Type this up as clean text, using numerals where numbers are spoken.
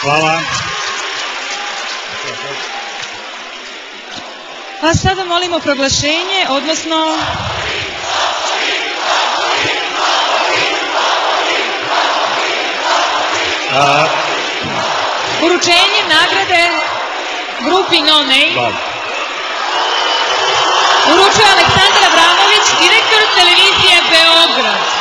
Hvala. A sada molimo proglašenje, odnosno uručenje nagrade grupi No Name. Uručuje Aleksandar Abramović, direktor televizije Beograd.